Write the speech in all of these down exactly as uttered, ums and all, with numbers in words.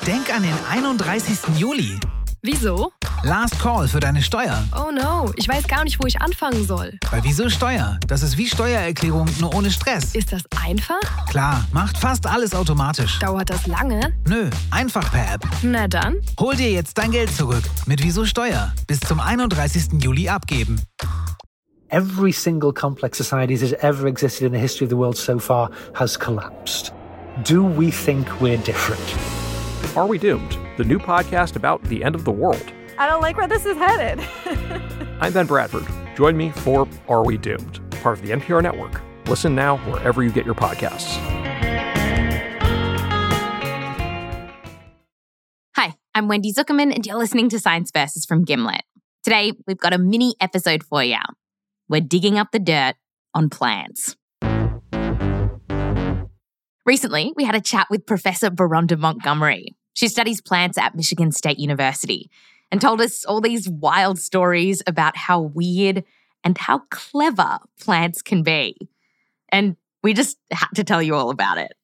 Denk an den einunddreißigsten Juli. Wieso? Last Call für deine Steuer. Oh no, ich weiß gar nicht, wo ich anfangen soll. Bei Wieso Steuer? Das ist wie Steuererklärung, nur ohne Stress. Ist das einfach? Klar, macht fast alles automatisch. Dauert das lange? Nö, einfach per App. Na dann. Hol dir jetzt dein Geld zurück mit Wieso Steuer. Bis zum einunddreißigsten Juli abgeben. Every single complex society that has ever existed in the history of the world so far has collapsed. Do we think we're different? Are We Doomed? The new podcast about the end of the world. I don't like where this is headed. I'm Ben Bradford. Join me for Are We Doomed? Part of the N P R Network. Listen now wherever you get your podcasts. Hi, I'm Wendy Zuckerman, and you're listening to Science Versus from Gimlet. Today, we've got a mini episode for you. We're digging up the dirt on plants. Recently, we had a chat with Professor Veronda Montgomery. She studies plants at Michigan State University and told us all these wild stories about how weird and how clever plants can be. And we just had to tell you all about it.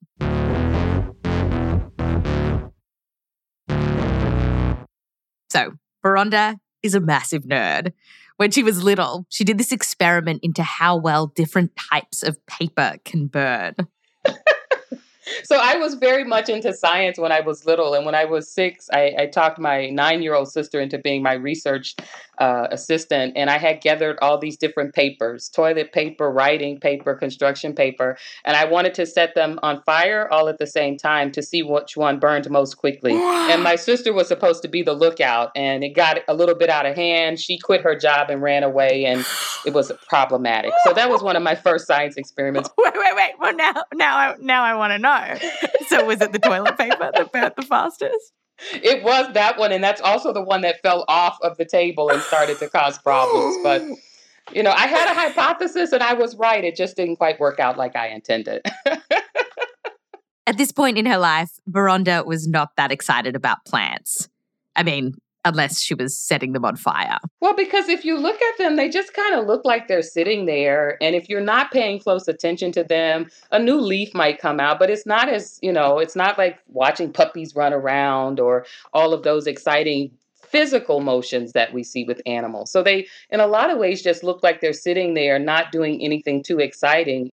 So, Veronda is a massive nerd. When she was little, she did this experiment into how well different types of paper can burn. So I was very much into science when I was little. And when I was six, I, I talked my nine-year-old sister into being my research uh, assistant. And I had gathered all these different papers, toilet paper, writing paper, construction paper. And I wanted to set them on fire all at the same time to see which one burned most quickly. And my sister was supposed to be the lookout. And it got a little bit out of hand. She quit her job and ran away. And it was problematic. So that was one of my first science experiments. Wait, wait, wait. Well, now, now, I, now I want to know. So was it the toilet paper that burnt the fastest? It was that one, and that's also the one that fell off of the table and started to cause problems. But, you know, I had a hypothesis and I was right. It just didn't quite work out like I intended. At this point in her life, Veronda was not that excited about plants. I mean, unless she was setting them on fire. Well, because if you look at them, they just kind of look like they're sitting there. And if you're not paying close attention to them, a new leaf might come out. But it's not as, you know, it's not like watching puppies run around or all of those exciting physical motions that we see with animals. So they, in a lot of ways, just look like they're sitting there, not doing anything too exciting.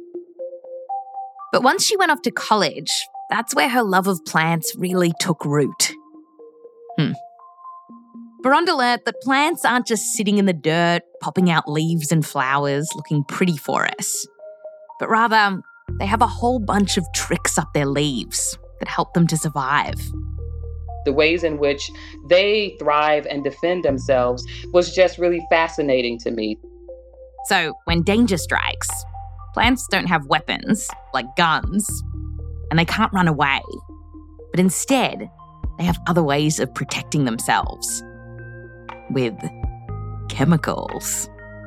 But once she went off to college, that's where her love of plants really took root. Hmm. Veronda learnt that plants aren't just sitting in the dirt, popping out leaves and flowers, looking pretty for us. But rather, they have a whole bunch of tricks up their leaves that help them to survive. The ways in which they thrive and defend themselves was just really fascinating to me. So, when danger strikes, plants don't have weapons, like guns, and they can't run away. But instead, they have other ways of protecting themselves. With chemicals.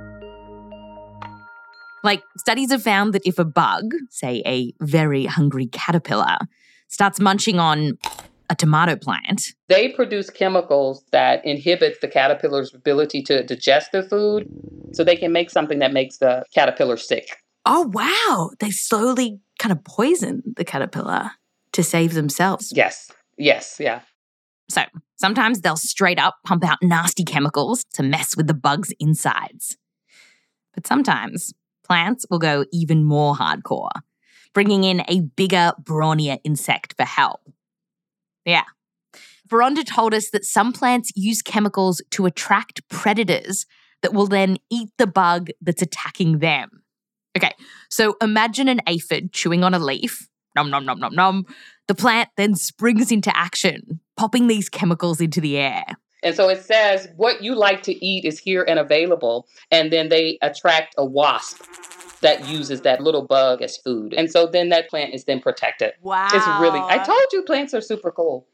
Like, studies have found that if a bug, say a very hungry caterpillar, starts munching on a tomato plant, they produce chemicals that inhibit the caterpillar's ability to digest the food, so they can make something that makes the caterpillar sick. Oh, wow. They slowly kind of poison the caterpillar to save themselves. Yes. Yes. Yeah. So sometimes they'll straight up pump out nasty chemicals to mess with the bug's insides. But sometimes plants will go even more hardcore, bringing in a bigger, brawnier insect for help. Yeah. Veronda told us that some plants use chemicals to attract predators that will then eat the bug that's attacking them. Okay, so imagine an aphid chewing on a leaf. Nom, nom, nom, nom, nom. The plant then springs into action, popping these chemicals into the air. And so it says, what you like to eat is here and available. And then they attract a wasp that uses that little bug as food. And so then that plant is then protected. Wow. It's really, I told you plants are super cool.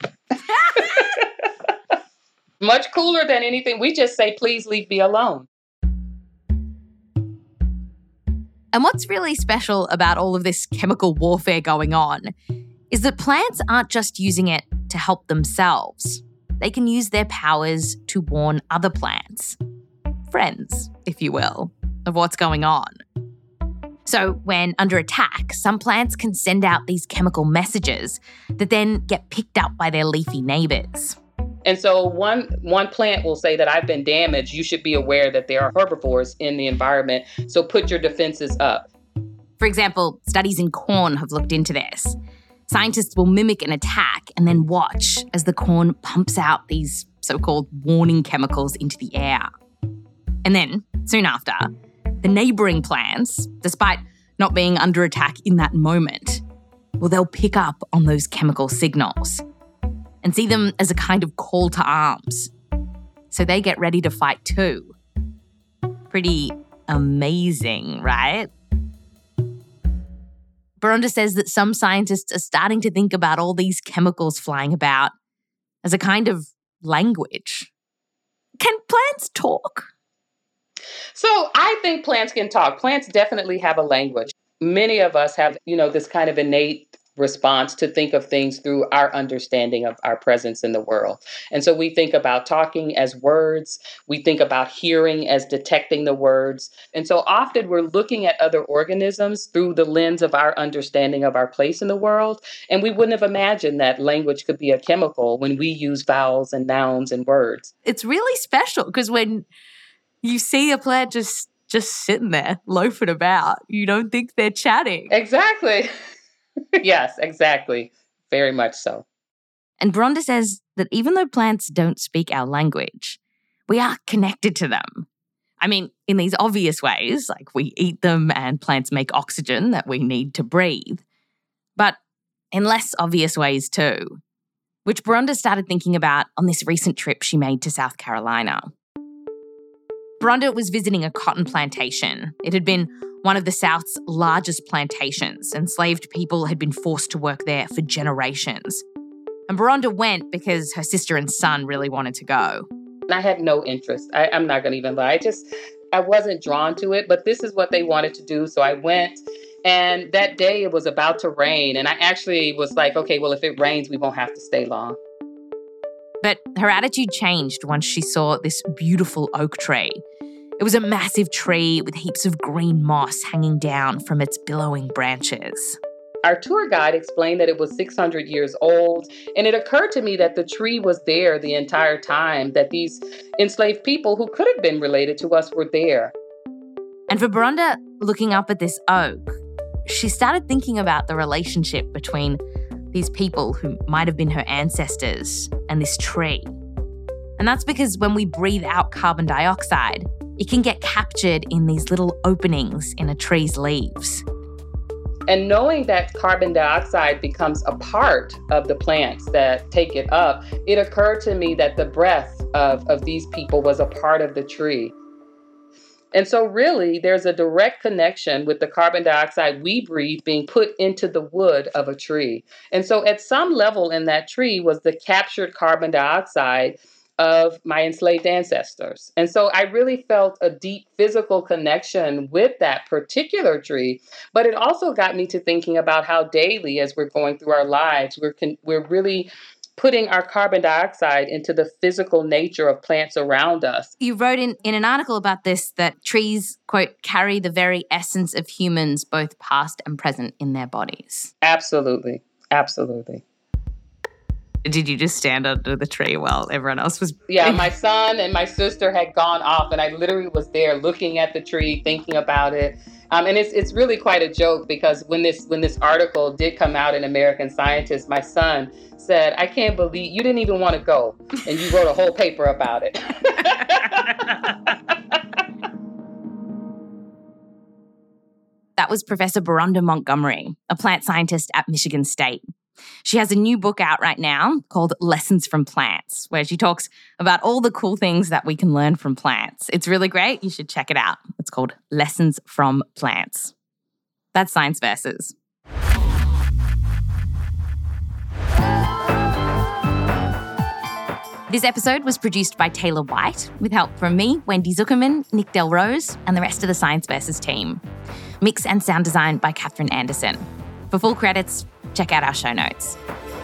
Much cooler than anything. We just say, please leave me alone. And what's really special about all of this chemical warfare going on is that plants aren't just using it to help themselves. They can use their powers to warn other plants, friends, if you will, of what's going on. So when under attack, some plants can send out these chemical messages that then get picked up by their leafy neighbors. And so one one plant will say that I've been damaged. You should be aware that there are herbivores in the environment, so put your defenses up. For example, studies in corn have looked into this. Scientists will mimic an attack and then watch as the corn pumps out these so-called warning chemicals into the air. And then, soon after, the neighbouring plants, despite not being under attack in that moment, well, they'll pick up on those chemical signals and see them as a kind of call to arms. So they get ready to fight too. Pretty amazing, right? Borunda says that some scientists are starting to think about all these chemicals flying about as a kind of language. Can plants talk? So I think plants can talk. Plants definitely have a language. Many of us have, you know, this kind of innate response to think of things through our understanding of our presence in the world. And so we think about talking as words. We think about hearing as detecting the words. And so often we're looking at other organisms through the lens of our understanding of our place in the world. And we wouldn't have imagined that language could be a chemical when we use vowels and nouns and words. It's really special because when you see a plant just, just sitting there loafing about, you don't think they're chatting. Exactly. Yes, exactly. Very much so. And Borunda says that even though plants don't speak our language, we are connected to them. I mean, in these obvious ways, like we eat them and plants make oxygen that we need to breathe, but in less obvious ways too, which Borunda started thinking about on this recent trip she made to South Carolina. Borunda was visiting a cotton plantation. It had been one of the South's largest plantations. Enslaved people had been forced to work there for generations. And Borunda went because her sister and son really wanted to go. I had no interest. I, I'm not going to even lie. I just, I wasn't drawn to it, but this is what they wanted to do. So I went, and that day it was about to rain. And I actually was like, okay, well, if it rains, we won't have to stay long. But her attitude changed once she saw this beautiful oak tree. It was a massive tree with heaps of green moss hanging down from its billowing branches. Our tour guide explained that it was six hundred years old, and it occurred to me that the tree was there the entire time, that these enslaved people who could have been related to us were there. And for Borunda, looking up at this oak, she started thinking about the relationship between these people who might have been her ancestors and this tree. And that's because when we breathe out carbon dioxide, it can get captured in these little openings in a tree's leaves. And knowing that carbon dioxide becomes a part of the plants that take it up, it occurred to me that the breath of, of these people was a part of the tree. And so really, there's a direct connection with the carbon dioxide we breathe being put into the wood of a tree. And so at some level in that tree was the captured carbon dioxide of my enslaved ancestors. And so I really felt a deep physical connection with that particular tree, but it also got me to thinking about how daily, as we're going through our lives, we're con- we're really putting our carbon dioxide into the physical nature of plants around us. You wrote in, in an article about this that trees, quote, carry the very essence of humans, both past and present, in their bodies. Absolutely. Absolutely. Did you just stand under the tree while everyone else was... Yeah, my son and my sister had gone off, and I literally was there looking at the tree, thinking about it. Um, and it's it's really quite a joke because when this when this article did come out in American Scientist, my son said, I can't believe you didn't even want to go, and you wrote a whole paper about it. That was Professor Borunda Montgomery, a plant scientist at Michigan State. She has a new book out right now called Lessons from Plants, where she talks about all the cool things that we can learn from plants. It's really great. You should check it out. It's called Lessons from Plants. That's Science Versus. This episode was produced by Taylor White, with help from me, Wendy Zuckerman, Nick Delrose, and the rest of the Science Versus team. Mix and sound design by Catherine Anderson. For full credits, check out our show notes.